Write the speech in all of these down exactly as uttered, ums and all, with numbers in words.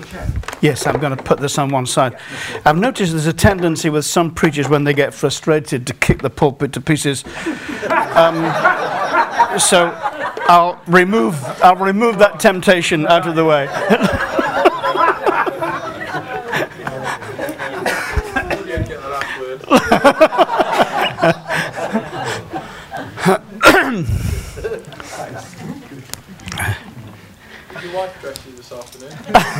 Yes, I'm going to put this on one side. I've noticed there's a tendency with some preachers when they get frustrated to kick the pulpit to pieces. Um, so I'll remove I'll remove that temptation out of the way. Your wife dressed you this afternoon.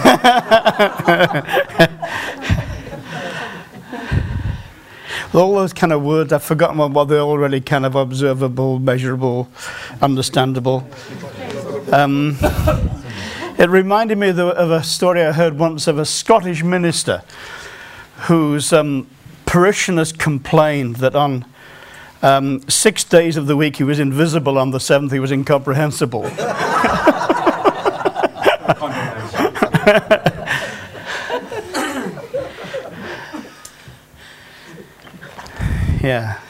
All those kind of words, I've forgotten what, what they're already kind of observable, measurable, understandable. Um, it reminded me of, the, of a story I heard once of a Scottish minister whose um, parishioners complained that on um, six days of the week he was invisible, on the seventh he was incomprehensible. Yeah.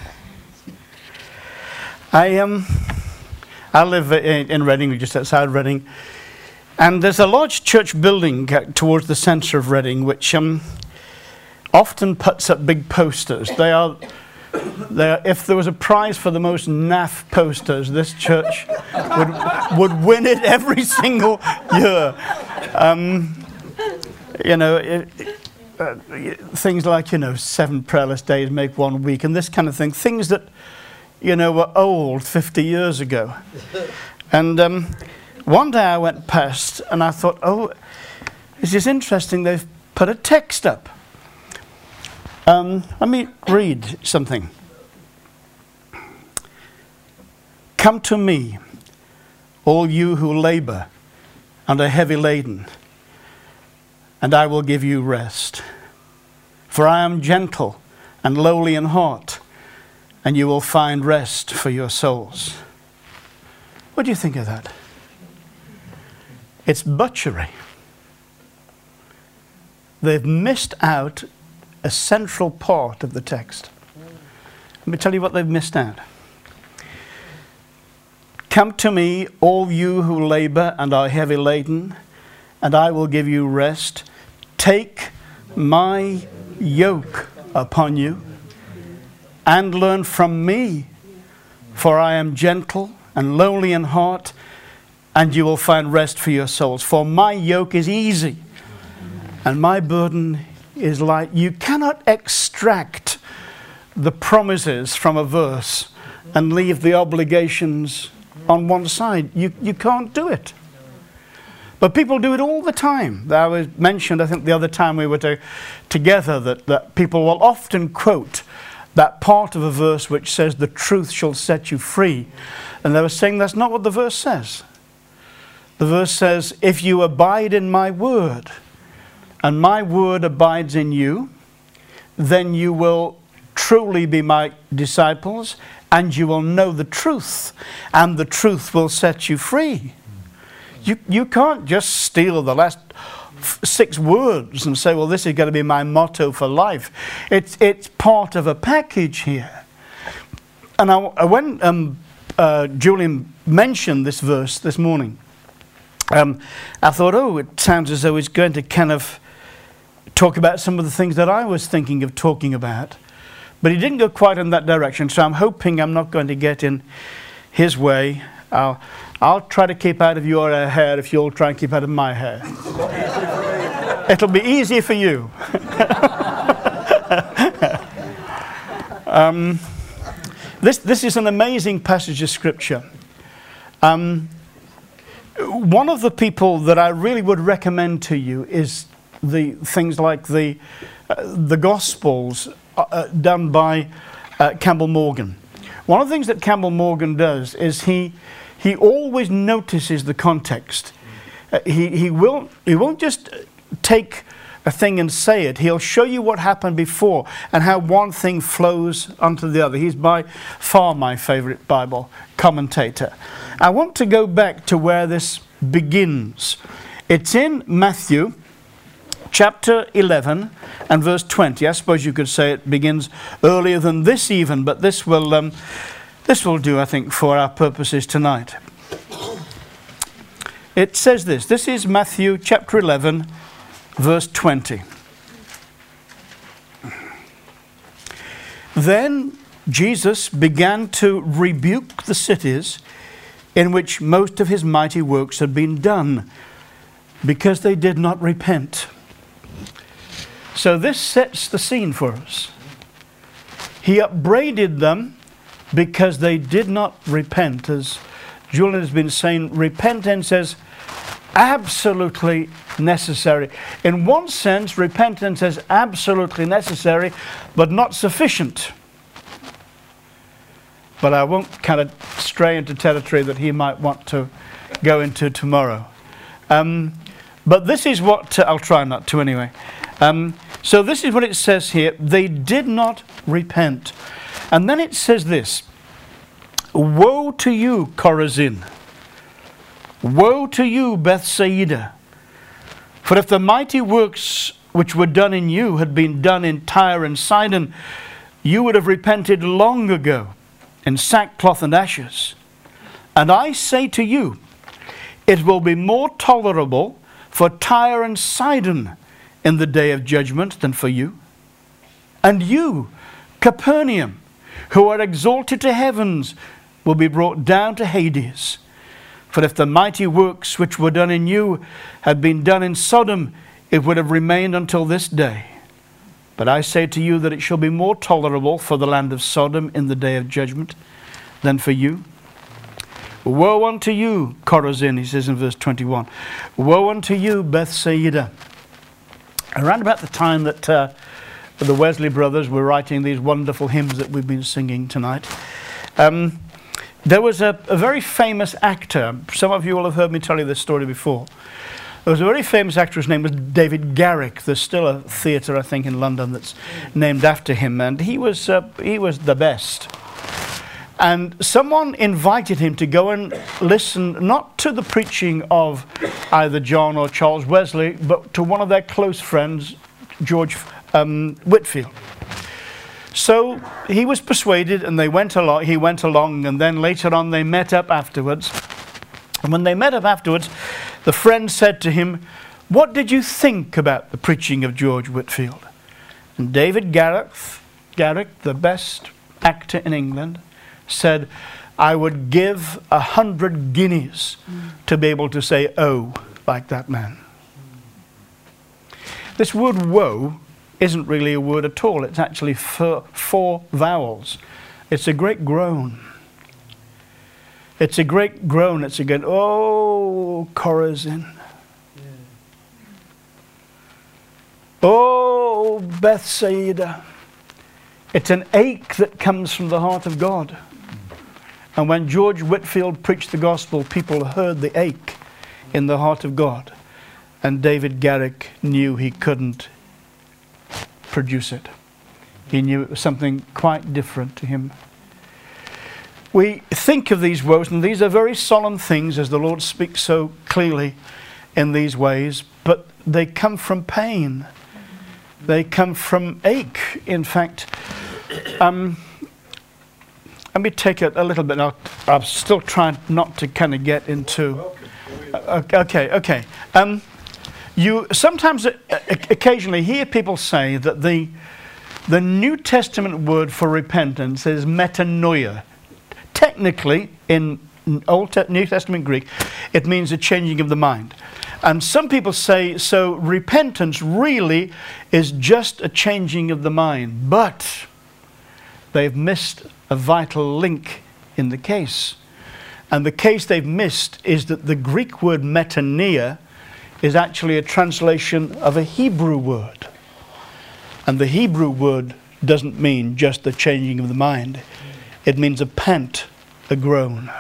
I um, I live in, in Reading, just outside Reading, and there's a large church building towards the centre of Reading, which um, often puts up big posters. They are, they are. If there was a prize for the most naff posters, this church would would win it every single year. Um, you know. It, Uh, things like, you know, seven prayerless days make one week, and this kind of thing. Things that, you know, were old fifty years ago. And um, one day I went past and I thought, oh, this is interesting. They've put a text up. Um, let me read something. Come to me, all you who labor and are heavy laden, and I will give you rest. For I am gentle and lowly in heart, and you will find rest for your souls. What do you think of that? It's butchery. They've missed out a central part of the text. Let me tell you what they've missed out. Come to me, all you who labor and are heavy laden, and I will give you rest. Take my yoke upon you and learn from me, for I am gentle and lowly in heart, and you will find rest for your souls. For my yoke is easy and my burden is light. You cannot extract the promises from a verse and leave the obligations on one side. You, you can't do it. But people do it all the time. I was mentioned, I think, the other time we were to, together that, that people will often quote that part of a verse which says, the truth shall set you free. And they were saying that's not what the verse says. The verse says, if you abide in my word, and my word abides in you, then you will truly be my disciples, and you will know the truth, and the truth will set you free. You, you can't just steal the last f- six words and say, well, this is going to be my motto for life. It's, it's part of a package here. And I, when um, uh, Julian mentioned this verse this morning, um, I thought, oh, it sounds as though he's going to kind of talk about some of the things that I was thinking of talking about. But he didn't go quite in that direction, so I'm hoping I'm not going to get in his way. I'll, I'll try to keep out of your uh, hair if you'll try and keep out of my hair. It'll be easy for you. um, this, this is an amazing passage of Scripture. Um, one of the people that I really would recommend to you is the things like the, uh, the Gospels uh, done by uh, Campbell Morgan. One of the things that Campbell Morgan does is he he always notices the context. Uh, he he will he won't just take a thing and say it. He'll show you what happened before and how one thing flows onto the other. He's by far my favorite Bible commentator. I want to go back to where this begins. It's in Matthew chapter eleven and verse twenty. I suppose you could say it begins earlier than this even, but this will um, this will do, I think, for our purposes tonight. It says this. This is Matthew chapter eleven, verse twenty. Then Jesus began to rebuke the cities in which most of his mighty works had been done, because they did not repent. So this sets the scene for us. He upbraided them because they did not repent. As Julian has been saying, repentance is absolutely necessary. In one sense, repentance is absolutely necessary, but not sufficient. But I won't kind of stray into territory that he might want to go into tomorrow. Um, but this is what, uh, I'll try not to anyway. Um, so this is what it says here. They did not repent. And then it says this. Woe to you, Chorazin. Woe to you, Bethsaida. For if the mighty works which were done in you had been done in Tyre and Sidon, you would have repented long ago in sackcloth and ashes. And I say to you, it will be more tolerable for Tyre and Sidon in the day of judgment than for you. And you, Capernaum, who are exalted to heavens, will be brought down to Hades. For if the mighty works which were done in you had been done in Sodom, it would have remained until this day. But I say to you that it shall be more tolerable for the land of Sodom in the day of judgment than for you. Woe unto you, Chorazin, he says in verse twenty-one. Woe unto you, Bethsaida. Around about the time that uh, the Wesley brothers were writing these wonderful hymns that we've been singing tonight, um, there was a, a very famous actor. Some of you will have heard me tell you this story before. There was a very famous actor, his name was David Garrick. There's still a theatre, I think, in London that's named after him, and he was uh, he was the best. And someone invited him to go and listen, not to the preaching of either John or Charles Wesley, but to one of their close friends, George um, Whitefield. So he was persuaded, and they went along. He went along, and then later on they met up afterwards. And when they met up afterwards, the friend said to him, "What did you think about the preaching of George Whitefield?" And David Garrick, Garrick, the best actor in England, said, "I would give a hundred guineas mm. to be able to say 'oh' like that man." This word "woe" isn't really a word at all. It's actually four, four vowels. It's a great groan. It's a great groan. It's again, "Oh, Chorazin. Yeah. Oh, Bethsaida." It's an ache that comes from the heart of God. And when George Whitefield preached the gospel, people heard the ache in the heart of God. And David Garrick knew he couldn't produce it. He knew it was something quite different to him. We think of these woes, and these are very solemn things as the Lord speaks so clearly in these ways, but they come from pain. They come from ache. In fact, um, let me take it a little bit. I'll, I'm still trying not to kind of get into... Uh, okay, okay. Um, you sometimes, uh, occasionally, hear people say that the, the New Testament word for repentance is metanoia. Technically, in Old Te- New Testament Greek, it means a changing of the mind. And some people say, so repentance really is just a changing of the mind. But they've missed a vital link in the case. And the case they've missed is that the Greek word metanoia is actually a translation of a Hebrew word. And the Hebrew word doesn't mean just the changing of the mind. It means a pant, a groan.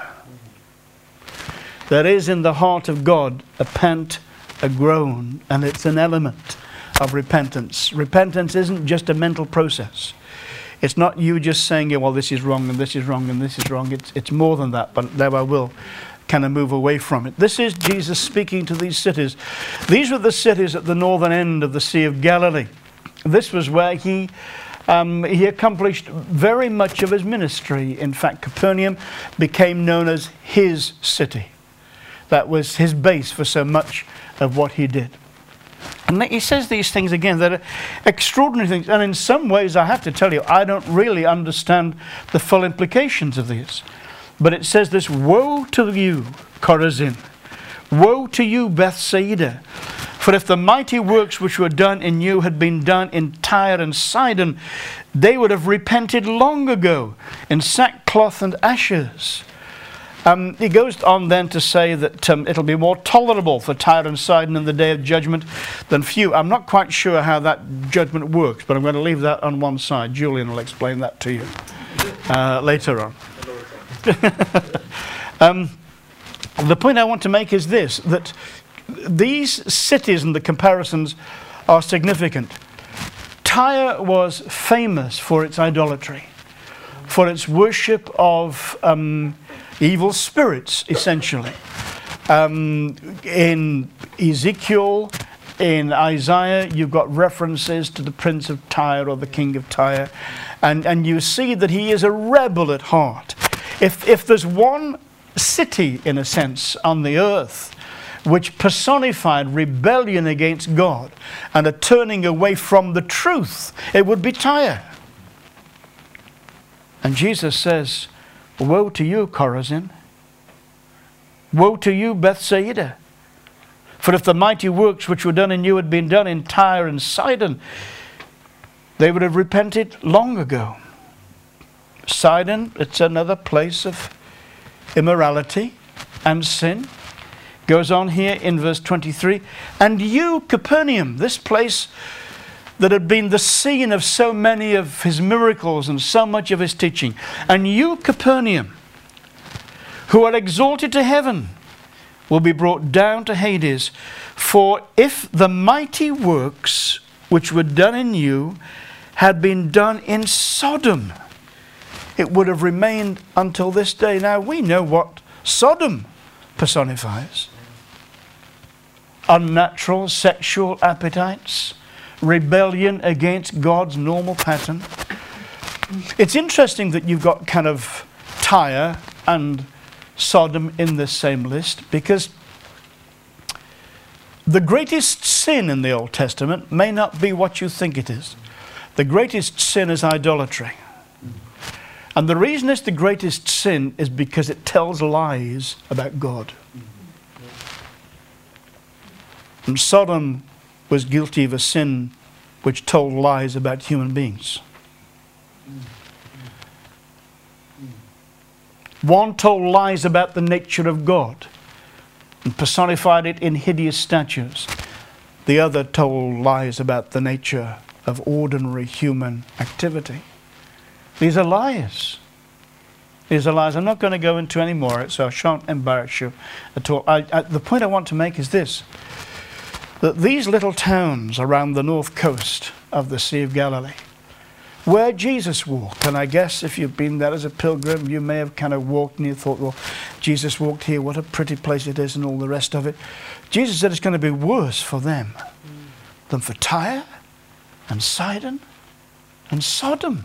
There is in the heart of God a pant, a groan, and it's an element of repentance. Repentance isn't just a mental process. It's not you just saying, yeah, well, this is wrong, and this is wrong, and this is wrong. It's, it's more than that, but there I will kind of move away from it. This is Jesus speaking to these cities. These were the cities at the northern end of the Sea of Galilee. This was where he Um, he accomplished very much of his ministry. In fact, Capernaum became known as his city. That was his base for so much of what he did. And he says these things again that are extraordinary things. And in some ways, I have to tell you, I don't really understand the full implications of these. But it says this, woe to you, Chorazin. Woe to you, Bethsaida. For if the mighty works which were done in you had been done in Tyre and Sidon, they would have repented long ago in sackcloth and ashes. Um, he goes on then to say that um, it'll be more tolerable for Tyre and Sidon in the day of judgment than for you. I'm not quite sure how that judgment works, but I'm going to leave that on one side. Julian will explain that to you uh, later on. um, the point I want to make is this, that these cities and the comparisons are significant. Tyre was famous for its idolatry, for its worship of um, evil spirits, essentially. Um, in Ezekiel, in Isaiah, you've got references to the prince of Tyre or the king of Tyre, and, and you see that he is a rebel at heart. If, if there's one city, in a sense, on the earth which personified rebellion against God and a turning away from the truth, it would be Tyre. And Jesus says, woe to you, Chorazin. Woe to you, Bethsaida. For if the mighty works which were done in you had been done in Tyre and Sidon, they would have repented long ago. Sidon, it's another place of immorality and sin. Goes on here in verse twenty-three. And you, Capernaum, this place that had been the scene of so many of his miracles and so much of his teaching. And you, Capernaum, who are exalted to heaven, will be brought down to Hades. For if the mighty works which were done in you had been done in Sodom, it would have remained until this day. Now we know what Sodom personifies. Unnatural sexual appetites, rebellion against God's normal pattern. It's interesting that you've got kind of Tyre and Sodom in this same list, because the greatest sin in the Old Testament may not be what you think it is. The greatest sin is idolatry. And the reason it's the greatest sin is because it tells lies about God. And Sodom was guilty of a sin which told lies about human beings. One told lies about the nature of God and personified it in hideous statues. The other told lies about the nature of ordinary human activity. These are lies. These are lies. I'm not going to go into any more, so I shan't embarrass you at all. I, I, the point I want to make is this, that these little towns around the north coast of the Sea of Galilee, where Jesus walked, and I guess if you've been there as a pilgrim, you may have kind of walked and you thought, well, Jesus walked here, what a pretty place it is and all the rest of it. Jesus said it's going to be worse for them than for Tyre and Sidon and Sodom.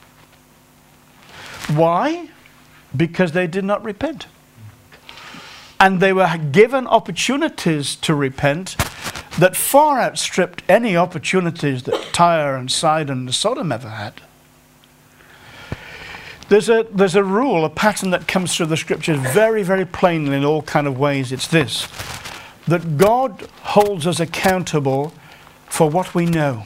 Why? Because they did not repent. And they were given opportunities to repent that far outstripped any opportunities that Tyre and Sidon and Sodom ever had. There's a, there's a rule, a pattern that comes through the scriptures very, very plainly in all kind of ways. It's this, that God holds us accountable for what we know.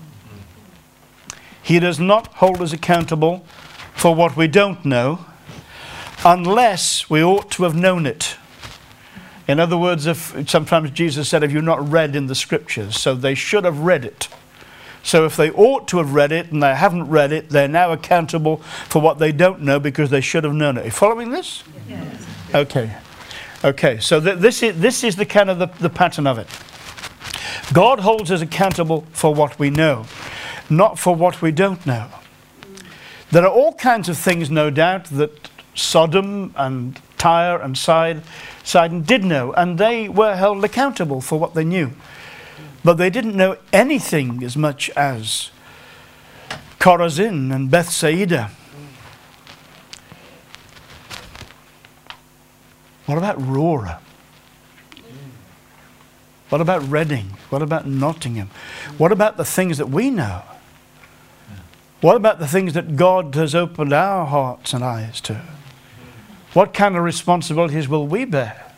He does not hold us accountable for what we don't know, unless we ought to have known it. In other words, if sometimes Jesus said, have you not read in the scriptures? So they should have read it. So if they ought to have read it and they haven't read it, they're now accountable for what they don't know because they should have known it. Are you following this? Yes. Okay. Okay, so th- this is this is the kind of the, the pattern of it. God holds us accountable for what we know, not for what we don't know. There are all kinds of things, no doubt, that Sodom and Tyre and Sidon, Sidon did know, and they were held accountable for what they knew. But they didn't know anything as much as Chorazin and Bethsaida. What about Rora? What about Reading? What about Nottingham? What about the things that we know? What about the things that God has opened our hearts and eyes to? What kind of responsibilities will we bear?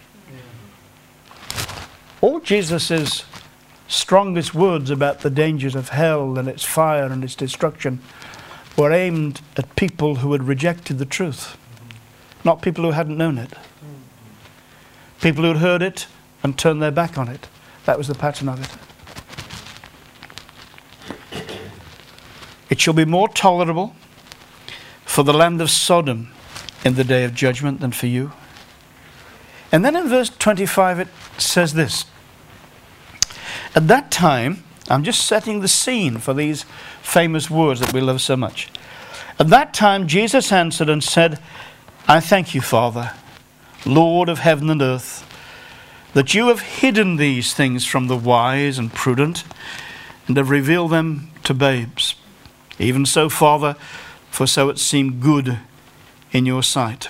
All Jesus' strongest words about the dangers of hell and its fire and its destruction were aimed at people who had rejected the truth, not people who hadn't known it. People who had heard it and turned their back on it. That was the pattern of it. It shall be more tolerable for the land of Sodom in the day of judgment than for you. And then in verse twenty-five it says this. At that time, I'm just setting the scene for these famous words that we love so much. At that time Jesus answered and said, I thank you, Father, Lord of heaven and earth, that you have hidden these things from the wise and prudent and have revealed them to babes. Even so, Father, for so it seemed good in your sight.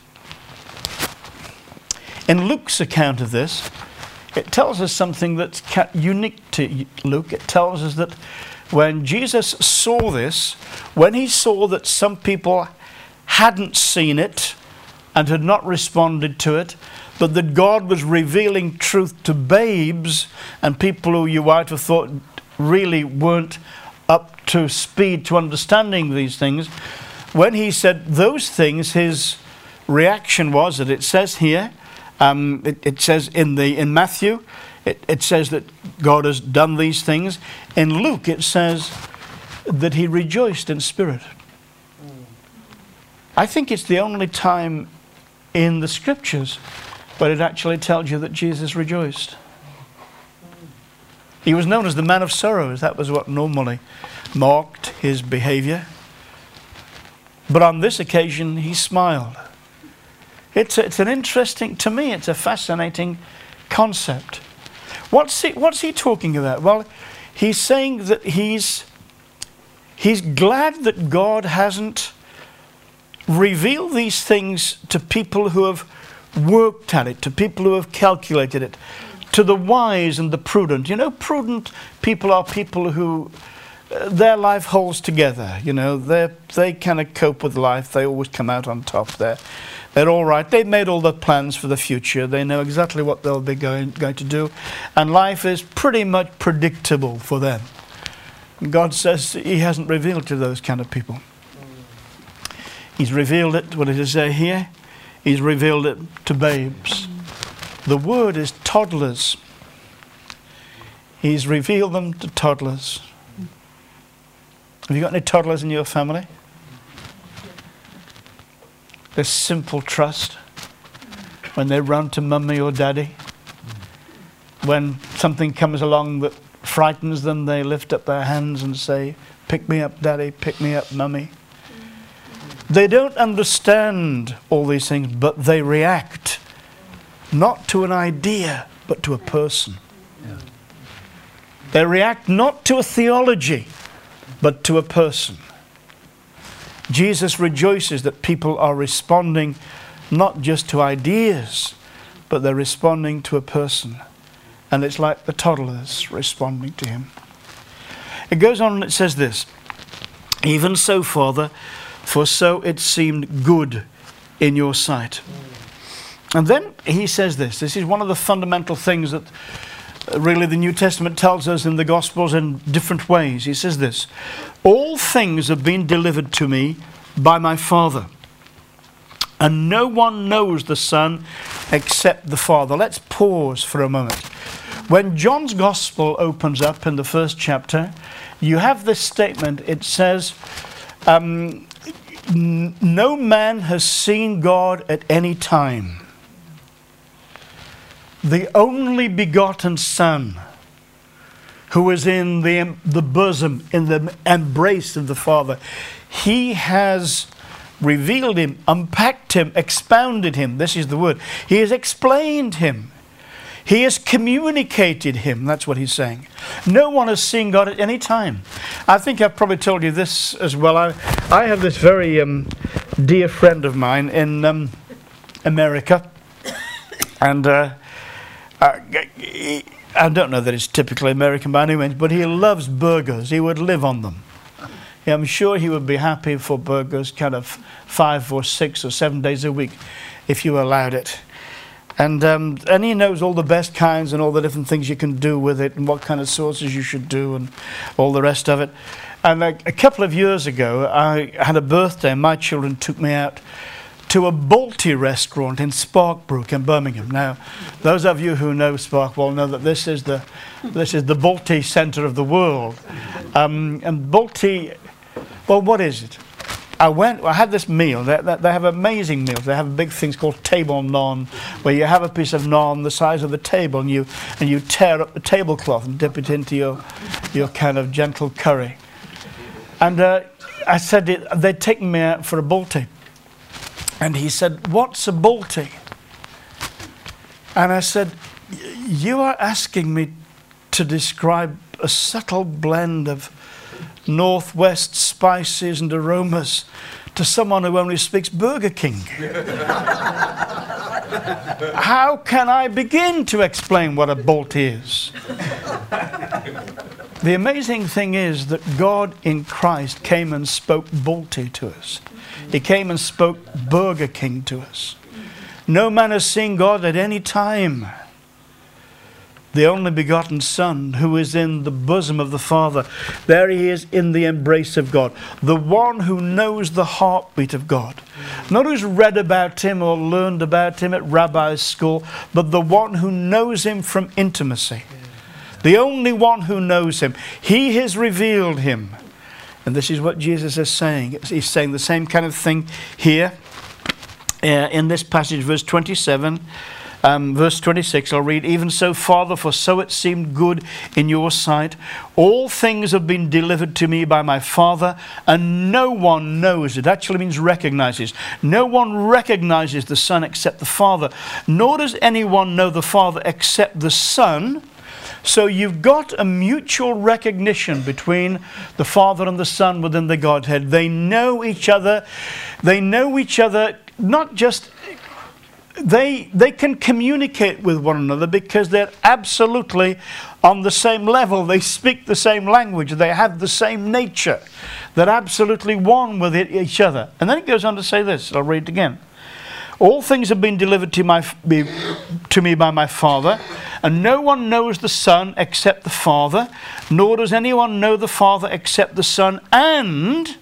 In Luke's account of this, it tells us something that's unique to Luke. It tells us that when Jesus saw this, when he saw that some people hadn't seen it and had not responded to it, but that God was revealing truth to babes and people who you might have thought really weren't up to speed to understanding these things, when he said those things, his reaction was that it says here, um, it, it says in the in Matthew, it, it says that God has done these things. In Luke, it says that he rejoiced in spirit. I think it's the only time in the scriptures where it actually tells you that Jesus rejoiced. He was known as the man of sorrows. That was what normally marked his behavior. But on this occasion, he smiled. It's, a, it's an interesting, to me, it's a fascinating concept. What's he, what's he talking about? Well, he's saying that he's, he's glad that God hasn't revealed these things to people who have worked at it, to people who have calculated it, to the wise and the prudent. You know, prudent people are people who uh, their life holds together. You know, they they kind of cope with life. They always come out on top. They're they're all right. They've made all the plans for the future. They know exactly what they'll be going going to do, and life is pretty much predictable for them. And God says He hasn't revealed to those kind of people. He's revealed it. What does it say here? He's revealed it to babes. The word is toddlers. He's revealed them to toddlers. Have you got any toddlers in your family? There's simple trust when they run to mummy or daddy. When something comes along that frightens them, they lift up their hands and say, pick me up, daddy, pick me up, mummy. They don't understand all these things, but they react not to an idea, but to a person. Yeah. They react not to a theology, but to a person. Jesus rejoices that people are responding not just to ideas, but they're responding to a person. And it's like the toddlers responding to him. It goes on and it says this, even so, Father, for so it seemed good in your sight. And then he says this. This is one of the fundamental things that really the New Testament tells us in the Gospels in different ways. He says this. All things have been delivered to me by my Father. And no one knows the Son except the Father. Let's pause for a moment. When John's Gospel opens up in the first chapter, you have this statement. It says, um, no man has seen God at any time. The only begotten Son, who is in the, the bosom, in the embrace of the Father, He has revealed Him, unpacked Him, expounded Him. This is the word. He has explained Him. He has communicated Him. That's what he's saying. No one has seen God at any time. I think I've probably told you this as well. I, I have this very um, dear friend of mine in um, America. And uh, uh, I don't know that it's typically American by any means, but he loves burgers. He would live on them. Yeah, I'm sure he would be happy for burgers kind of five or six or seven days a week if you allowed it. And um, and he knows all the best kinds and all the different things you can do with it and what kind of sauces you should do and all the rest of it. And like a couple of years ago, I had a birthday and my children took me out to a Balti restaurant in Sparkbrook in Birmingham. Now, those of you who know Sparkbrook know that this is the this is the Balti centre of the world. Um, and Balti, well, what is it? I went. I had this meal. They, they have amazing meals. They have big things called table naan, where you have a piece of naan the size of the table, and you and you tear up the tablecloth and dip it into your your kind of gentle curry. And uh, I said it, they'd taken me out for a Balti. And he said, "What's a Balti?" And I said, "You are asking me to describe a subtle blend of Northwest spices and aromas to someone who only speaks Burger King. How can I begin to explain what a Balti is?" The amazing thing is that God in Christ came and spoke Balti to us. He came and spoke Burger King to us. No man has seen God at any time. The only begotten Son, who is in the bosom of the Father, there he is in the embrace of God. The one who knows the heartbeat of God. Not who's read about him or learned about him at rabbi's school, but the one who knows him from intimacy. The only one who knows him. He has revealed him. And this is what Jesus is saying. He's saying the same kind of thing here uh, in this passage, verse twenty-seven. Um, verse twenty-six, I'll read, "Even so, Father, for so it seemed good in your sight. All things have been delivered to me by my Father, and no one knows." It actually means recognizes. No one recognizes the Son except the Father, nor does anyone know the Father except the Son. So you've got a mutual recognition between the Father and the Son within the Godhead. They know each other. They know each other not just... They they can communicate with one another because they're absolutely on the same level. They speak the same language. They have the same nature. They're absolutely one with it, each other. And then it goes on to say this. I'll read it again. "All things have been delivered to, my, to me by my Father, and no one knows the Son except the Father, nor does anyone know the Father except the Son, and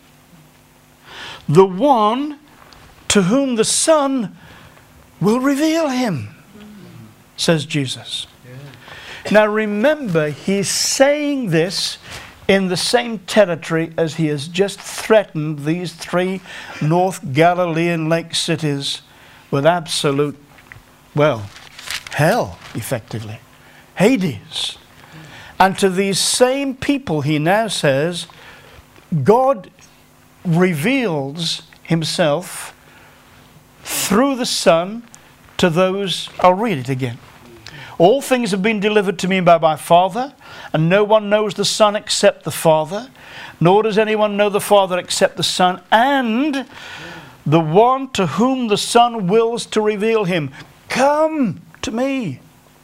the one to whom the Son will reveal him," says Jesus. Yeah. Now remember, he's saying this in the same territory as he has just threatened these three North Galilean lake cities with absolute, well, hell, effectively. Hades. And to these same people, he now says, God reveals himself through the Son to those, I'll read it again. "All things have been delivered to me by my Father, and no one knows the Son except the Father, nor does anyone know the Father except the Son, and the one to whom the Son wills to reveal him. Come to me."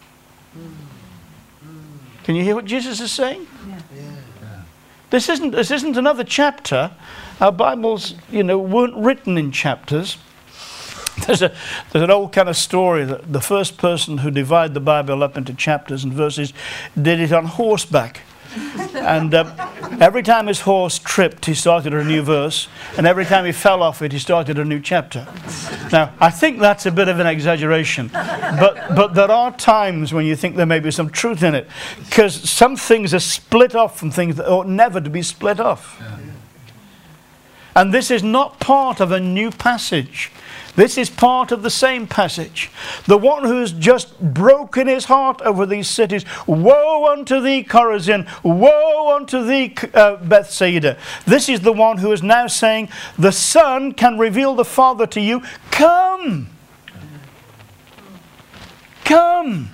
Can you hear what Jesus is saying? Yeah. Yeah. This isn't this isn't another chapter. Our Bibles, you know, weren't written in chapters. There's a there's an old kind of story that the first person who divided the Bible up into chapters and verses did it on horseback. And uh, every time his horse tripped, he started a new verse. And every time he fell off it, he started a new chapter. Now, I think that's a bit of an exaggeration. But, but there are times when you think there may be some truth in it. Because some things are split off from things that ought never to be split off. Yeah. And this is not part of a new passage. This is part of the same passage. The one who has just broken his heart over these cities. Woe unto thee, Chorazin. Woe unto thee, uh, Bethsaida. This is the one who is now saying, the Son can reveal the Father to you. Come. Come.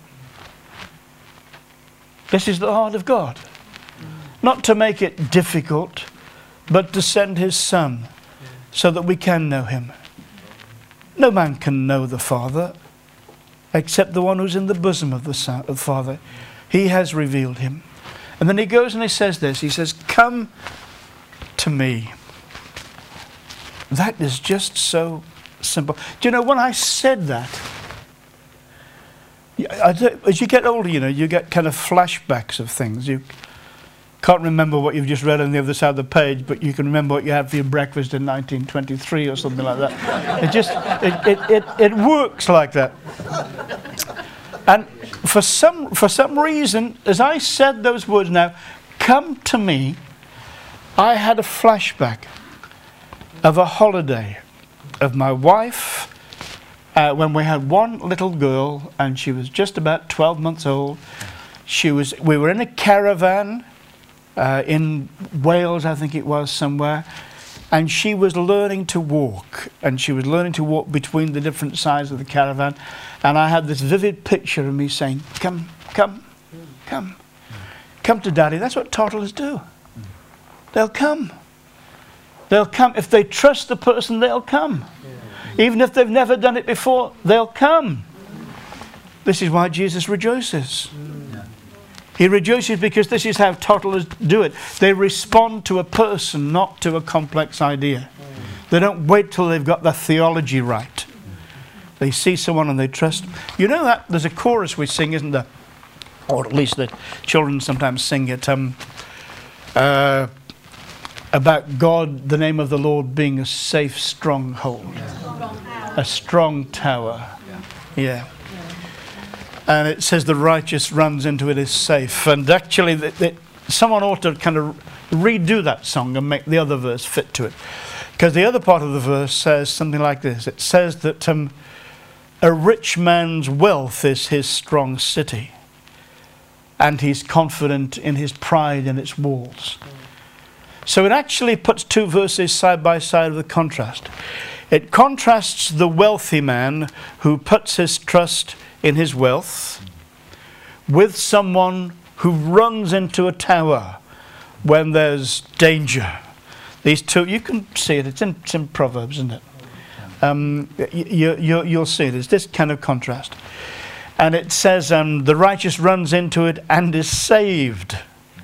This is the heart of God. Not to make it difficult, but to send his Son so that we can know him. No man can know the Father except the one who's in the bosom of the Son, of the Father. He has revealed him. And then he goes and he says this. He says, come to me. That is just so simple. Do you know, when I said that, as you get older, you know, you get kind of flashbacks of things. You can't remember what you've just read on the other side of the page, but you can remember what you had for your breakfast in nineteen twenty-three or something like that. It just, it, it, it, it works like that. And for some, for some reason, as I said those words now, come to me, I had a flashback of a holiday of my wife uh, when we had one little girl, and she was just about twelve months old. She was, we were in a caravan uh, in Wales, I think it was, somewhere, and she was learning to walk, and she was learning to walk between the different sides of the caravan, and I had this vivid picture of me saying, come, come, come, come to Daddy. That's what toddlers do. They'll come. They'll come. If they trust the person, they'll come. Even if they've never done it before, they'll come. This is why Jesus rejoices. He rejoices because this is how toddlers do it. They respond to a person, not to a complex idea. They don't wait till they've got the theology right. They see someone and they trust. You know that there's a chorus we sing, isn't there? Or at least the children sometimes sing it. Um, uh, about God, the name of the Lord being a safe stronghold. Yeah. A strong tower. Yeah. yeah. And it says the righteous runs into it is safe. And actually, the, the, someone ought to kind of redo that song and make the other verse fit to it. Because the other part of the verse says something like this. It says that um, a rich man's wealth is his strong city, and he's confident in his pride and its walls. So it actually puts two verses side by side with a contrast. It contrasts the wealthy man who puts his trust in his wealth with someone who runs into a tower when there's danger. These two, you can see it, it's in, it's in Proverbs, isn't it? Um, you, you, you'll see it, it's this kind of contrast. And it says, um, the righteous runs into it and is saved.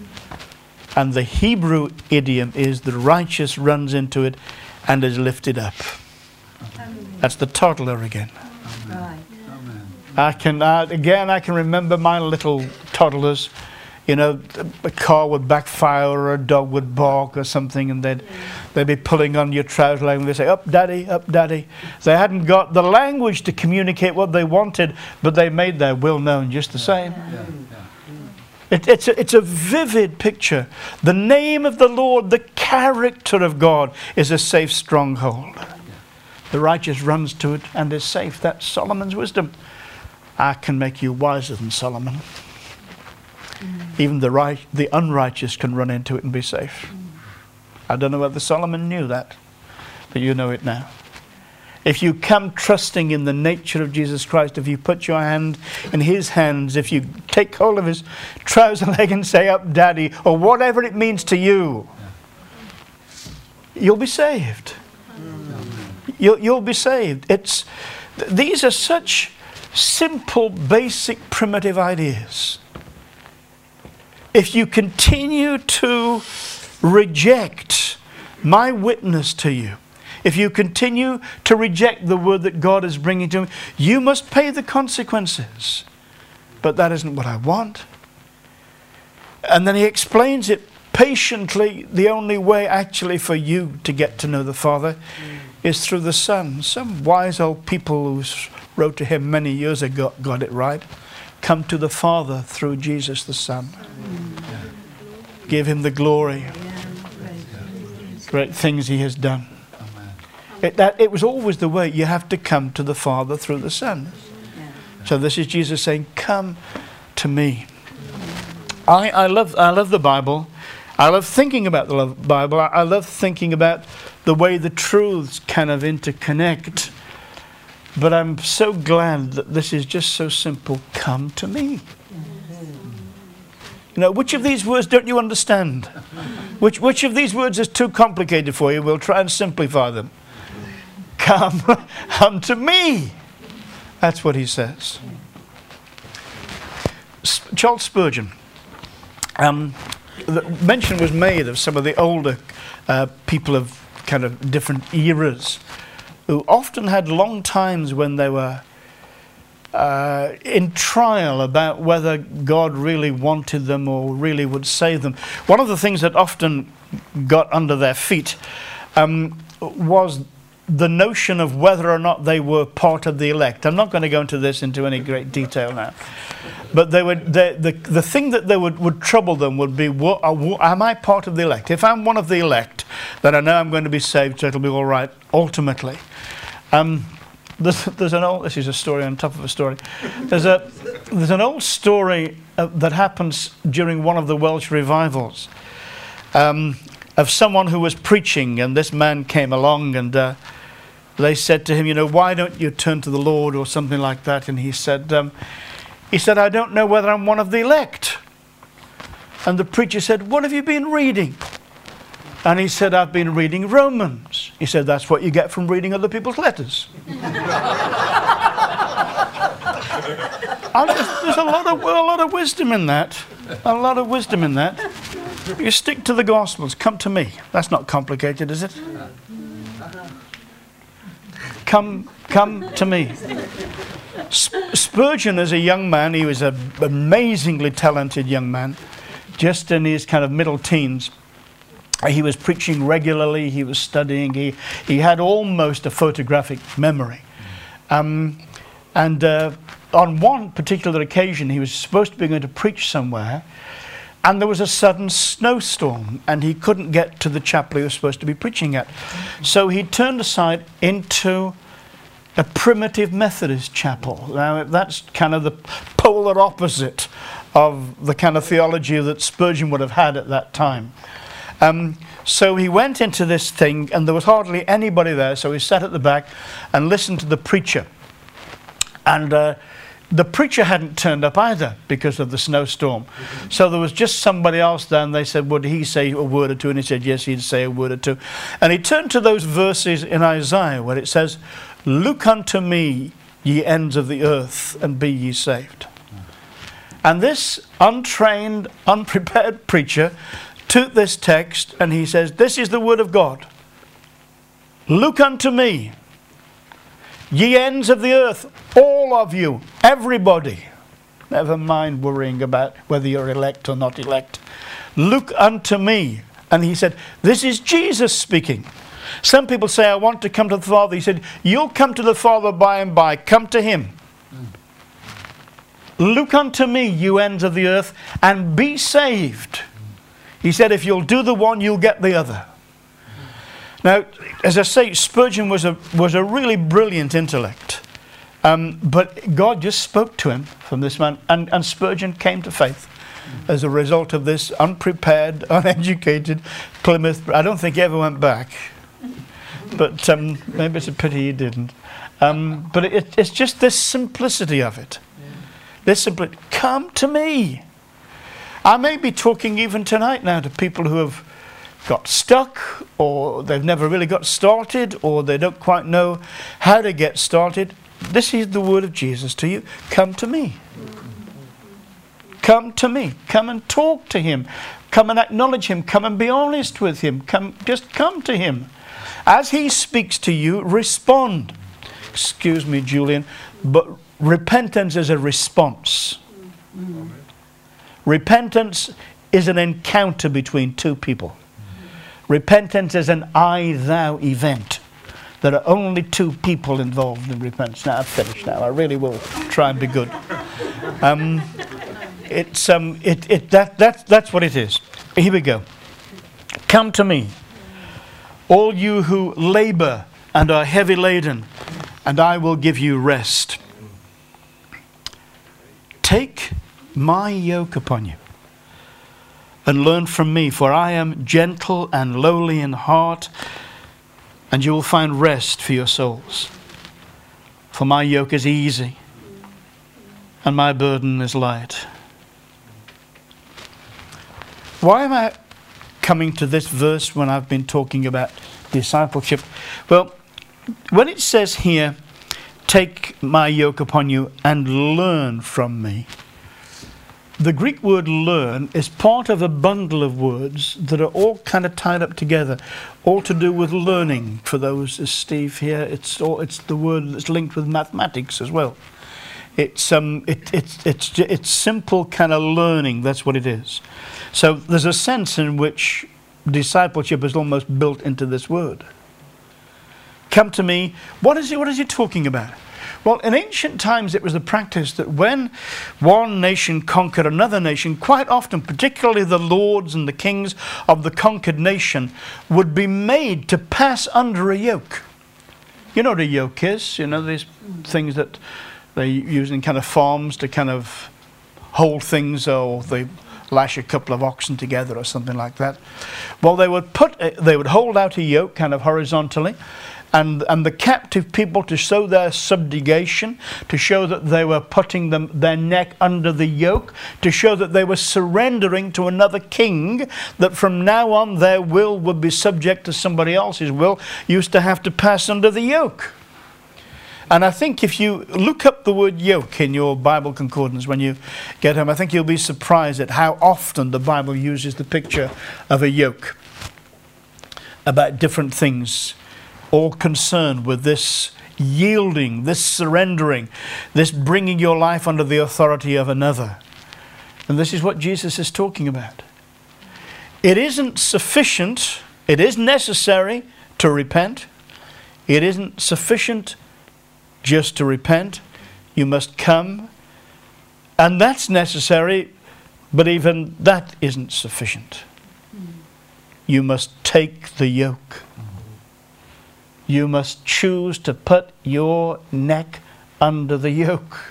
And the Hebrew idiom is the righteous runs into it and is lifted up. That's the toddler again. Right. I can, uh, again, I can remember my little toddlers. You know, a car would backfire or a dog would bark or something, and they'd, they'd be pulling on your trouser leg and they'd say, up daddy, up daddy. They hadn't got the language to communicate what they wanted, but they made their will known just the same. Yeah. It, it's, a, it's a vivid picture. The name of the Lord, the character of God, is a safe stronghold. The righteous runs to it and is safe. That's Solomon's wisdom. I can make you wiser than Solomon. Mm. Even the right, the unrighteous can run into it and be safe. Mm. I don't know whether Solomon knew that, but you know it now. If you come trusting in the nature of Jesus Christ, if you put your hand in his hands, if you take hold of his trouser leg and say, up daddy, or whatever it means to you, you'll be saved. You'll, you'll be saved. It's, these are such simple, basic, primitive ideas. If you continue to reject my witness to you, if you continue to reject the word that God is bringing to me, you must pay the consequences. But that isn't what I want. And then he explains it patiently. The only way actually for you to get to know the Father mm. is through the Son. Some wise old people who wrote to him many years ago got it right. Come to the Father through Jesus the Son. Mm. Yeah. Give him the glory. Yeah. Great things he has done. It, that, it was always the way. You have to come to the Father through the Son. Yeah. So this is Jesus saying, come to me. I, I, love, I love the Bible. I love thinking about the Bible. I, I love thinking about the way the truths kind of interconnect. But I'm so glad that this is just so simple. Come to me. You know, which of these words don't you understand? Which, which of these words is too complicated for you? We'll try and simplify them. Come unto me. That's what he says. Sp- Charles Spurgeon. Um, the mention was made of some of the older uh, people of kind of different eras who often had long times when they were uh, in trial about whether God really wanted them or really would save them. One of the things that often got under their feet um, was the notion of whether or not they were part of the elect. I'm not going to go into this into any great detail now, but they would they, the the thing that they would, would trouble them would be, what, uh, am I part of the elect? If I'm one of the elect, then I know I'm going to be saved, so it'll be all right ultimately. Um, there's, there's an old. This is a story on top of a story. There's a there's an old story uh, that happens during one of the Welsh revivals. Um, of someone who was preaching, and this man came along, and uh, they said to him, you know, why don't you turn to the Lord or something like that? And he said, um, he said, I don't know whether I'm one of the elect. And the preacher said, what have you been reading? And he said, I've been reading Romans. He said, that's what you get from reading other people's letters. Just, there's a lot of a lot of wisdom in that. A lot of wisdom in that. You stick to the Gospels. Come to me. That's not complicated, is it? Come, come to me. Sp- Spurgeon, as a young man, he was an amazingly talented young man, just in his kind of middle teens. He was preaching regularly. He was studying. He he had almost a photographic memory. Um, and uh, on one particular occasion, he was supposed to be going to preach somewhere, and there was a sudden snowstorm, and he couldn't get to the chapel he was supposed to be preaching at. So he turned aside into a primitive Methodist chapel. Now, that's kind of the polar opposite of the kind of theology that Spurgeon would have had at that time. Um, so he went into this thing, and there was hardly anybody there, so he sat at the back and listened to the preacher. And uh, the preacher hadn't turned up either because of the snowstorm. Mm-hmm. So there was just somebody else there, and they said, would he say a word or two? And he said, yes, he'd say a word or two. And he turned to those verses in Isaiah where it says, look unto me, ye ends of the earth, and be ye saved. And this untrained, unprepared preacher took this text and he says, this is the word of God. Look unto me, ye ends of the earth, all of you, everybody. Never mind worrying about whether you're elect or not elect. Look unto me. And he said, this is Jesus speaking. Some people say, I want to come to the Father. He said, you'll come to the Father by and by. Come to him. Mm. Look unto me, you ends of the earth, and be saved. He said, if you'll do the one, you'll get the other. Now, as I say, Spurgeon was a was a really brilliant intellect. Um, but God just spoke to him from this man, and, and Spurgeon came to faith as a result of this unprepared, uneducated Plymouth. I don't think he ever went back. But um, maybe it's a pity he didn't. Um, but it, it's just this simplicity of it. This simplicity. Come to me. I may be talking even tonight now to people who have got stuck, or they've never really got started, or they don't quite know how to get started. This is the word of Jesus to you. Come to me. Come to me. Come and talk to him. Come and acknowledge him. Come and be honest with him. Come, just come to him. As he speaks to you, respond. Excuse me, Julian, but repentance is a response. Mm-hmm. Repentance is an encounter between two people. Repentance is an I-thou event. There are only two people involved in repentance. Now I've finished now. I really will try and be good. Um, it's um, it it that that that's what it is. Here we go. Come to me, all you who labor and are heavy laden, and I will give you rest. Take my yoke upon you, and learn from me, for I am gentle and lowly in heart, and you will find rest for your souls. For my yoke is easy, and my burden is light. Why am I coming to this verse when I've been talking about discipleship? Well, when it says here, take my yoke upon you and learn from me. The Greek word learn is part of a bundle of words that are all kind of tied up together, all to do with learning. For those, as Steve here, it's all, it's the word that's linked with mathematics as well. It's um it, it's it's it's simple kind of learning. That's what it is. So there's a sense in which discipleship is almost built into this word. Come to me. What is he? What is he talking about? Well, in ancient times, it was the practice that when one nation conquered another nation, quite often, particularly the lords and the kings of the conquered nation, would be made to pass under a yoke. You know what a yoke is? You know, these things that they use in kind of farms to kind of hold things, or they lash a couple of oxen together or something like that. Well, they would put, they would hold out a yoke kind of horizontally, and and the captive people, to show their subjugation, to show that they were putting them their neck under the yoke, to show that they were surrendering to another king, that from now on their will would be subject to somebody else's will, used to have to pass under the yoke. And I think if you look up the word yoke in your Bible concordance when you get home, I think you'll be surprised at how often the Bible uses the picture of a yoke about different things, all concerned with this yielding, this surrendering, this bringing your life under the authority of another. And this is what Jesus is talking about. It isn't sufficient, it is necessary to repent. It isn't sufficient just to repent. You must come, and that's necessary, but even that isn't sufficient. You must take the yoke. You must choose to put your neck under the yoke.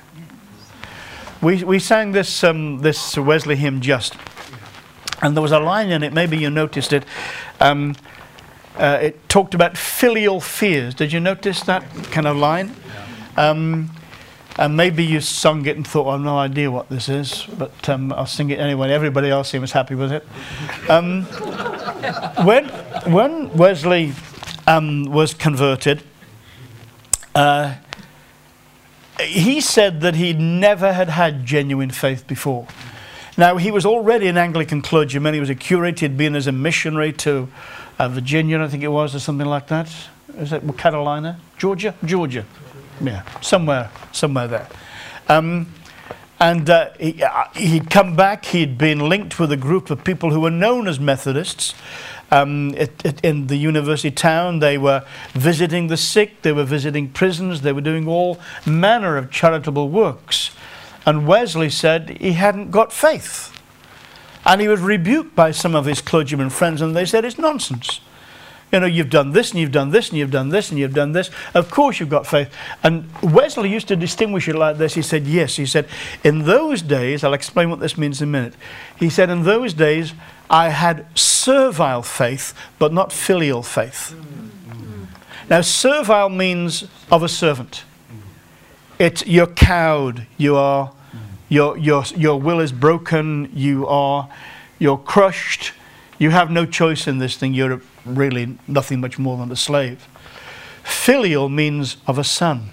We we sang this um, this Wesley hymn just, and there was a line in it. Maybe you noticed it. Um, uh, it talked about filial fears. Did you notice that kind of line? Um, and maybe you sung it and thought, "I have no idea what this is," but um, I'll sing it anyway. Everybody else seems happy with it. Um, when when Wesley Um, was converted, uh, he said that he never had had genuine faith before. Now, he was already an Anglican clergyman. He was a curate. He'd been as a missionary to uh, Virginia, I think it was, or something like that. Is it Carolina? Georgia? Georgia. Yeah, somewhere, somewhere there. Um, and uh, he, uh, he'd come back. He'd been linked with a group of people who were known as Methodists. Um, it, it, in the university town, they were visiting the sick, they were visiting prisons, they were doing all manner of charitable works. And Wesley said he hadn't got faith. And he was rebuked by some of his clergyman friends, and they said, "It's nonsense. You know, you've done this, and you've done this, and you've done this, and you've done this. Of course you've got faith." And Wesley used to distinguish it like this. He said, yes, he said, in those days, I'll explain what this means in a minute. He said, in those days, I had servile faith, but not filial faith. Mm-hmm. Now, servile means of a servant. It's, you're cowed, you are, your, your, your will is broken, you are, you're crushed, you have no choice in this thing, you're really nothing much more than a slave. Filial means of a son.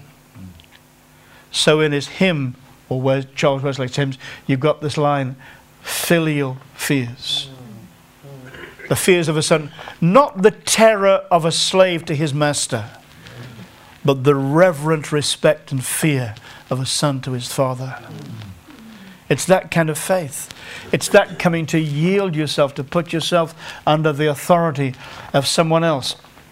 So in his hymn, or Wes- Charles Wesley's hymns, you've got this line, filial fears. The fears of a son, not the terror of a slave to his master, but the reverent respect and fear of a son to his father. It's that kind of faith. It's that coming to yield yourself, to put yourself under the authority of someone else.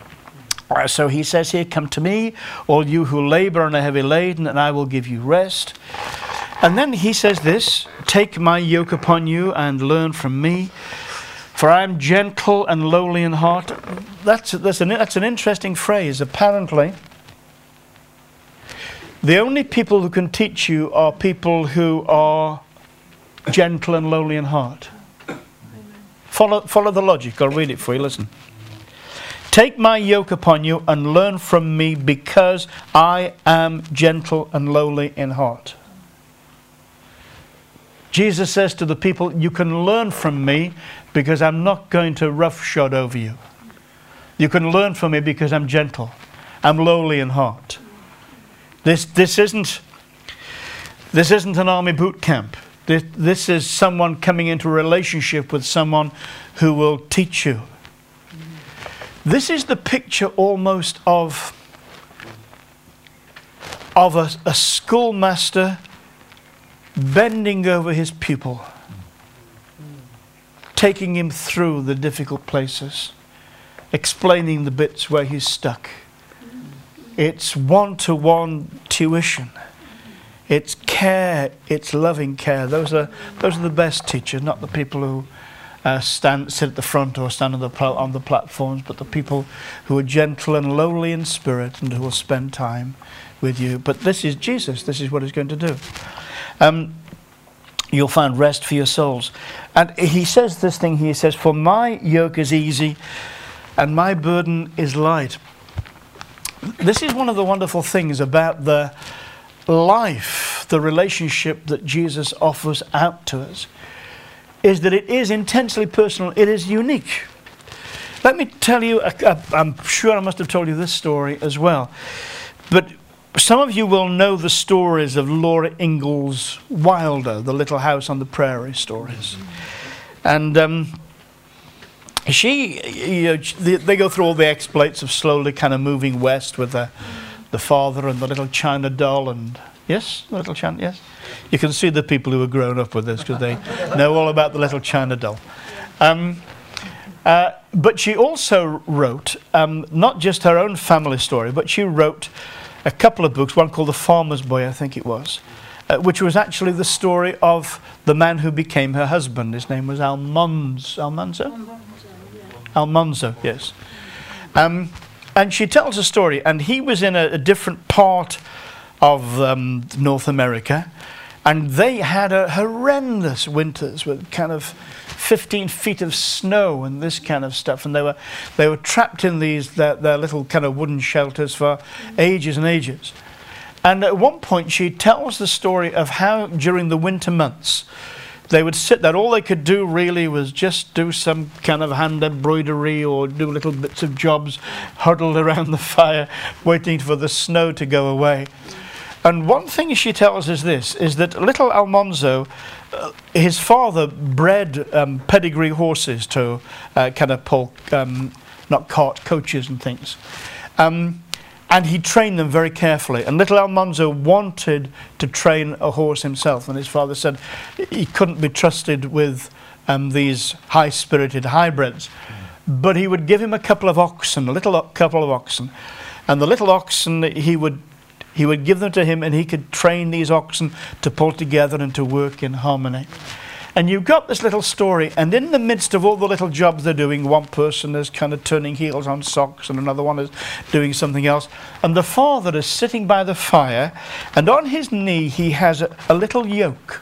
So he says here, "Come to me, all you who labor and are heavy laden, and I will give you rest." And then he says this, "Take my yoke upon you and learn from me, for I am gentle and lowly in heart." That's, that's, an, that's an interesting phrase. Apparently, the only people who can teach you are people who are gentle and lowly in heart. Follow, follow the logic. I'll read it for you. Listen. "Take my yoke upon you and learn from me, because I am gentle and lowly in heart." Jesus says to the people, you can learn from me because I'm not going to roughshod over you. You can learn from me because I'm gentle. I'm lowly in heart. This this isn't this isn't an army boot camp. This, this is someone coming into a relationship with someone who will teach you. This is the picture almost of of a, a schoolmaster bending over his pupil, taking him through the difficult places, explaining the bits where he's stuck. It's one-to-one tuition. It's care, it's loving care. Those are those are the best teachers, not the people who uh, stand, sit at the front or stand on the pl- on the platforms, but the people who are gentle and lowly in spirit and who will spend time with you. But this is Jesus. This is what he's going to do. Um, you'll find rest for your souls. And he says this thing. He says, "For my yoke is easy, and my burden is light." This is one of the wonderful things about the life, the relationship that Jesus offers out to us, is that it is intensely personal. It is unique. Let me tell you, I'm sure I must have told you this story as well, but some of you will know the stories of Laura Ingalls Wilder, the Little House on the Prairie stories. And um, she, you know, they, they go through all the exploits of slowly kind of moving west with the, the father and the little China doll, and yes, the little China, yes. You can see the people who have grown up with this because they know all about the little China doll. Um, uh, but she also wrote um, not just her own family story, but she wrote a couple of books, one called The Farmer's Boy, I think it was, uh, which was actually the story of the man who became her husband. His name was Almonzo. Almonzo? Almonzo, yes. Um, and she tells a story, and he was in a, a different part of um, North America, and they had a horrendous winters with kind of fifteen feet of snow and this kind of stuff, and they were they were trapped in these their, their little kind of wooden shelters for ages and ages. And at one point she tells the story of how during the winter months they would sit there. All they could do really was just do some kind of hand embroidery or do little bits of jobs, huddled around the fire, waiting for the snow to go away. And one thing she tells us this, is that little Almonzo, uh, his father bred um, pedigree horses to uh, kind of pull, um, not cart, coaches and things. Um, And he trained them very carefully. And little Almonzo wanted to train a horse himself. And his father said he couldn't be trusted with um, these high-spirited hybrids. But he would give him a couple of oxen, a little o- couple of oxen. And the little oxen, he would he would give them to him, and he could train these oxen to pull together and to work in harmony. And you've got this little story, and in the midst of all the little jobs they're doing, one person is kind of turning heels on socks, and another one is doing something else. And the father is sitting by the fire, and on his knee he has a, a little yoke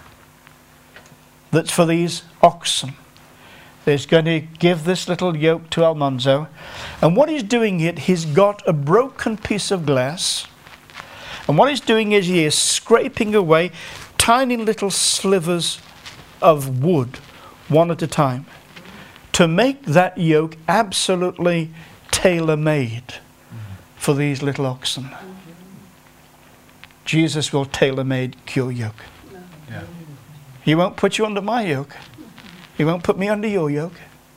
that's for these oxen. He's going to give this little yoke to Almonzo. And what he's doing it, he's got a broken piece of glass. And what he's doing is he is scraping away tiny little slivers of wood, one at a time, to make that yoke absolutely tailor-made for these little oxen. Jesus will tailor-made your yoke. Yeah. He won't put you under my yoke. He won't put me under your yoke.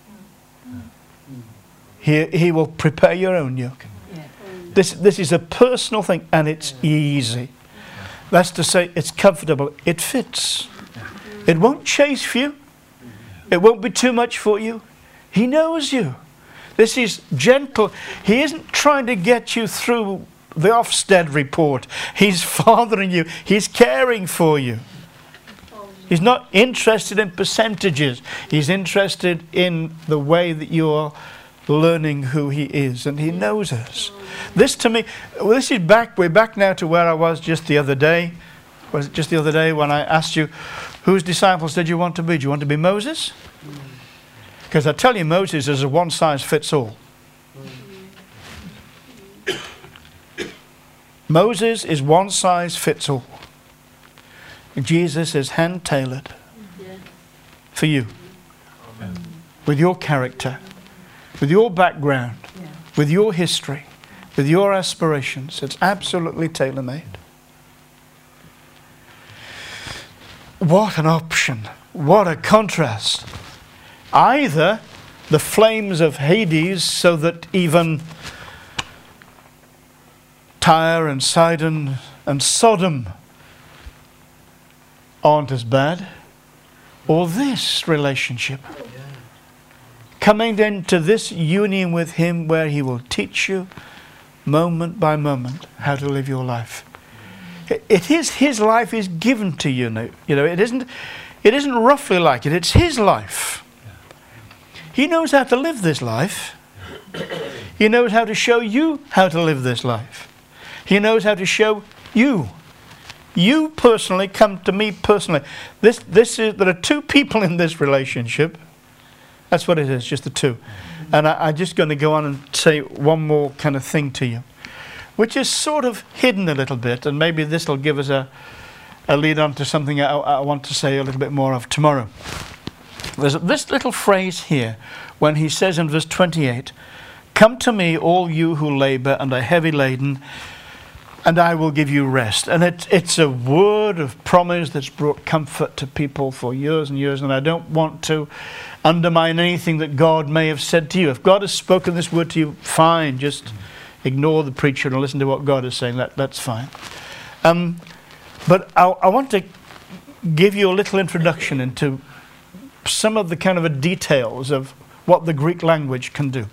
He, he will prepare your own yoke. This, this is a personal thing, and it's easy. That's to say, it's comfortable. It fits. It won't chase you. It won't be too much for you. He knows you. This is gentle. He isn't trying to get you through the Ofsted report. He's fathering you. He's caring for you. He's not interested in percentages. He's interested in the way that you're learning who he is, and he knows us. This to me, well, this is back, we're back now to where I was just the other day. Was it just the other day when I asked you, whose disciples did you want to be? Do you want to be Moses? Because I tell you, Moses is a one size fits all. Moses is one size fits all. Jesus is hand tailored for you, with your character, with your background, with your history, with your aspirations. It's absolutely tailor-made. What an option. What a contrast. Either the flames of Hades, so that even Tyre and Sidon and Sodom aren't as bad, or this relationship. Coming into this union with Him where He will teach you moment by moment how to live your life. It is His life is given to you now. You know, it isn't it isn't roughly like it, it's His life. He knows how to live this life. He knows how to show you how to live this life. He knows how to show you. You personally come to me personally. This this is there are two people in this relationship. That's what it is, just the two. And I, I'm just going to go on and say one more kind of thing to you, which is sort of hidden a little bit, and maybe this will give us a, a lead on to something I, I want to say a little bit more of tomorrow. There's this little phrase here when he says in verse twenty-eight, "Come to me, all you who labor and are heavy laden, and I will give you rest." And it, it's a word of promise that's brought comfort to people for years and years, and I don't want to undermine anything that God may have said to you. If God has spoken this word to you, fine, just ignore the preacher and listen to what God is saying. That, that's fine. Um, but I, I want to give you a little introduction into some of the kind of a details of what the Greek language can do.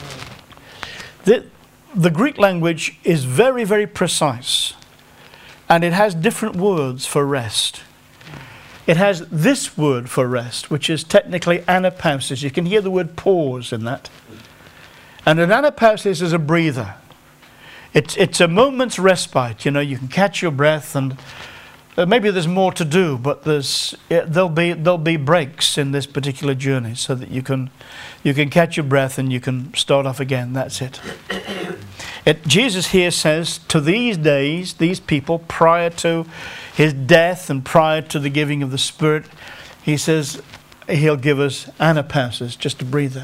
The, the Greek language is very, very precise, and it has different words for rest. It has this word for rest, which is technically anapausis. You can hear the word pause in that. And an anapausis is a breather. It's it's a moment's respite. You know, you can catch your breath, and uh, maybe there's more to do, but there's it, there'll be there'll be breaks in this particular journey, so that you can you can catch your breath and you can start off again. That's it. It Jesus here says to these days, these people prior to His death and prior to the giving of the Spirit, He says He'll give us anapausis, just a breather.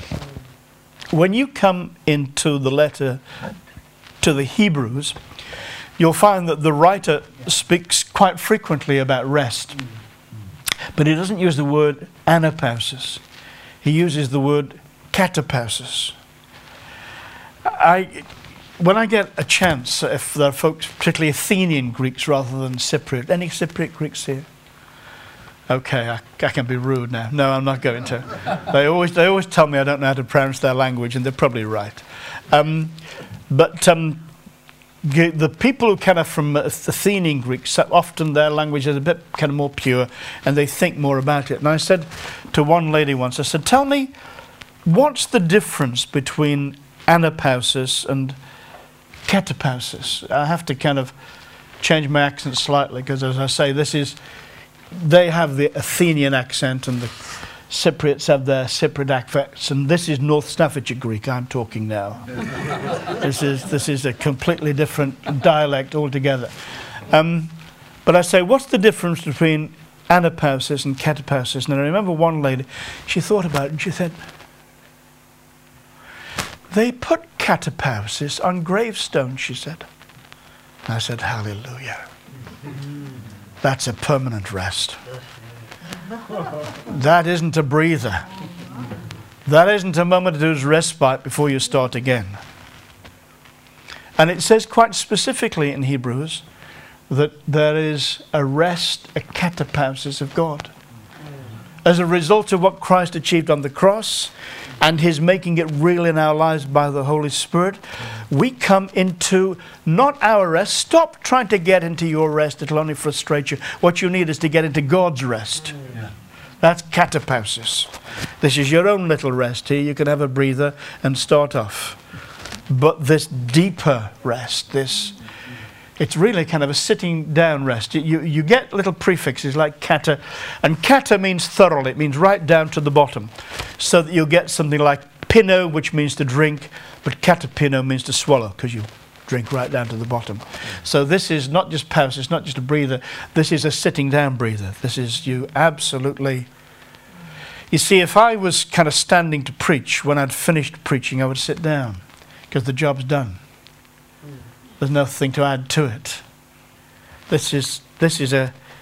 When you come into the letter to the Hebrews, you'll find that the writer speaks quite frequently about rest. But he doesn't use the word anapausis. He uses the word katapausis. I, when I get a chance, if there are folks, particularly Athenian Greeks rather than Cypriot, any Cypriot Greeks here? Okay, I, I can be rude now. No, I'm not going to. They always they always tell me I don't know how to pronounce their language, and they're probably right. Um, but um, the people who kind of from Athenian Greeks, often their language is a bit kind of more pure, and they think more about it. And I said to one lady once, I said, "Tell me, what's the difference between anapausis and katapausis?" I have to kind of change my accent slightly, because as I say, this is. They have the Athenian accent, and the Cypriots have their Cypriot accents, and this is North Staffordshire Greek I'm talking now. this is this is a completely different dialect altogether. Um, but I say, what's the difference between anapausis and katapausis? And I remember one lady, she thought about it, and she said, "They put katapausis on gravestones," she said. And I said, "Hallelujah. That's a permanent rest. That isn't a breather. That isn't a moment to do respite before you start again." And it says quite specifically in Hebrews that there is a rest, a katapausis of God. As a result of what Christ achieved on the cross and His making it real in our lives by the Holy Spirit, we come into not our rest. Stop trying to get into your rest. It'll only frustrate you. What you need is to get into God's rest. Yeah. That's katapausis. This is your own little rest here. You can have a breather and start off. But this deeper rest, this it's really kind of a sitting down rest. You, you get little prefixes like kata, and kata means thoroughly. It means right down to the bottom, so that you'll get something like pino, which means to drink, but katapino means to swallow, because you drink right down to the bottom. So this is not just pause, it's not just a breather, this is a sitting down breather. This is you absolutely... You see, if I was kind of standing to preach, when I'd finished preaching, I would sit down, because the job's done. There's nothing to add to it. This is this is a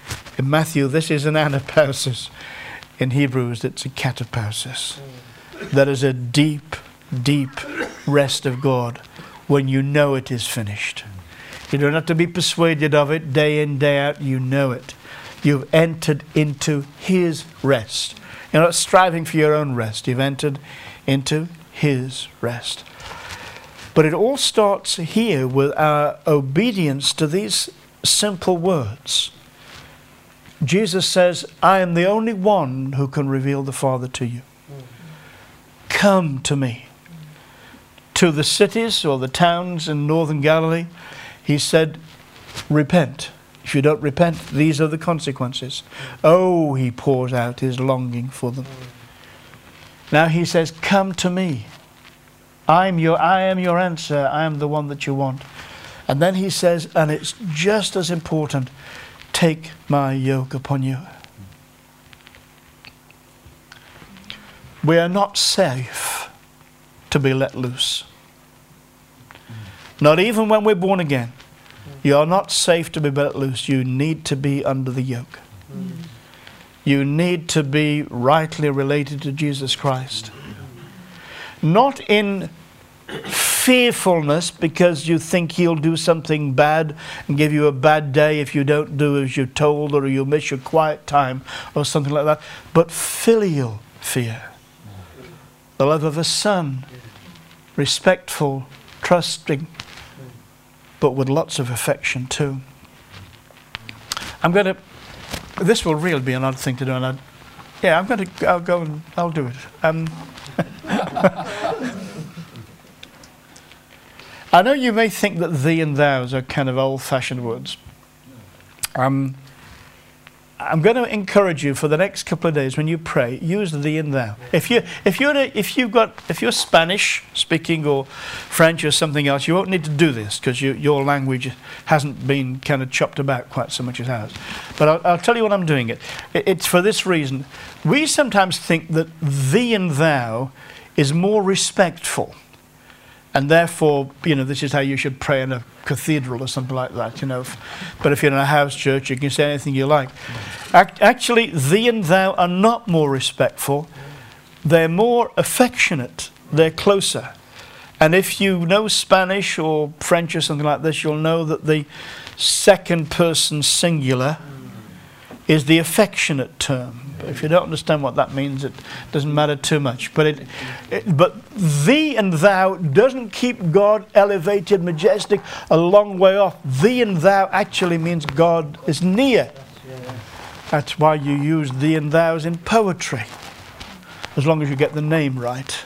In Matthew, this is an anapausis. In Hebrews, it's a katapausis. That is a deep, deep rest of God when you know it is finished. You don't have to be persuaded of it day in, day out. You know it. You've entered into His rest. You're not striving for your own rest. You've entered into His rest. But it all starts here with our obedience to these simple words. Jesus says, I am the only one who can reveal the Father to you. Come to me. To the cities or the towns in northern Galilee, He said, repent. If you don't repent, these are the consequences. Oh, He pours out His longing for them. Now He says, come to me. I'm your, I am your answer. I am the one that you want. And then He says, and it's just as important, take my yoke upon you. We are not safe to be let loose. Not even when we're born again. You are not safe to be let loose. You need to be under the yoke. You need to be rightly related to Jesus Christ. Not in fearfulness because you think He'll do something bad and give you a bad day if you don't do as you're told, or you'll miss your quiet time or something like that, but filial fear. The love of a son, respectful, trusting, but with lots of affection too. I'm going to, this will really be an odd thing to do, and I, yeah, I'm going to, I'll go and I'll do it. Um, I know you may think that thee and thous are kind of old-fashioned words. Um, I'm going to encourage you for the next couple of days when you pray, use thee and thou. If you if you're if you've got if you're Spanish speaking or French or something else, you won't need to do this because you, your language hasn't been kind of chopped about quite so much as ours. But I'll, I'll tell you what I'm doing it. it. It's for this reason. We sometimes think that thee and thou is more respectful. And therefore, you know, this is how you should pray in a cathedral or something like that, you know. But if you're in a house church, you can say anything you like. Actually, thee and thou are not more respectful. They're more affectionate. They're closer. And if you know Spanish or French or something like this, you'll know that the second person singular is the affectionate term. If you don't understand what that means, it doesn't matter too much. But it, it, but thee and thou doesn't keep God elevated, majestic, a long way off. Thee and thou actually means God is near. That's why you use thee and thous in poetry, as long as you get the name right.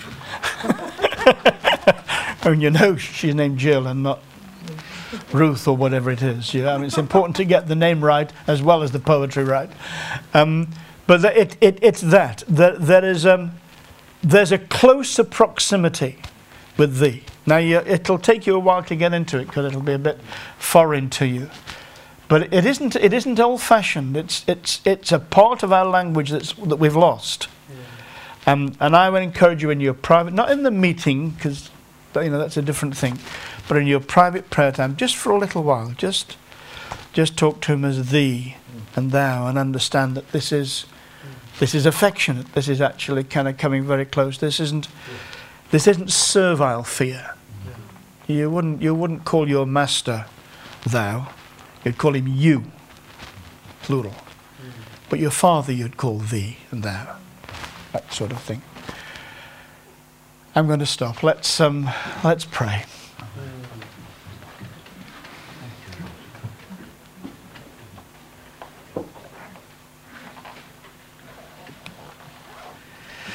And you know she's named Jill and not Ruth or whatever it is. You know? I mean, it's important to get the name right as well as the poetry right. Um, but the, it, it, it's that. There, there is, um, there's a closer proximity with thee. Now, you, it'll take you a while to get into it because it'll be a bit foreign to you. But it isn't, it isn't old-fashioned. It's, it's, it's a part of our language that's, that we've lost. Yeah. Um, and I would encourage you in your private, not in the meeting, because you know that's a different thing, but in your private prayer time, just for a little while, just just talk to Him as thee and thou, and understand that this is this is affectionate. This is actually kind of coming very close. This isn't this isn't servile fear. You wouldn't you wouldn't call your master thou. You'd call him you, plural. But your father you'd call thee and thou, that sort of thing. I'm going to stop. Let's um let's pray.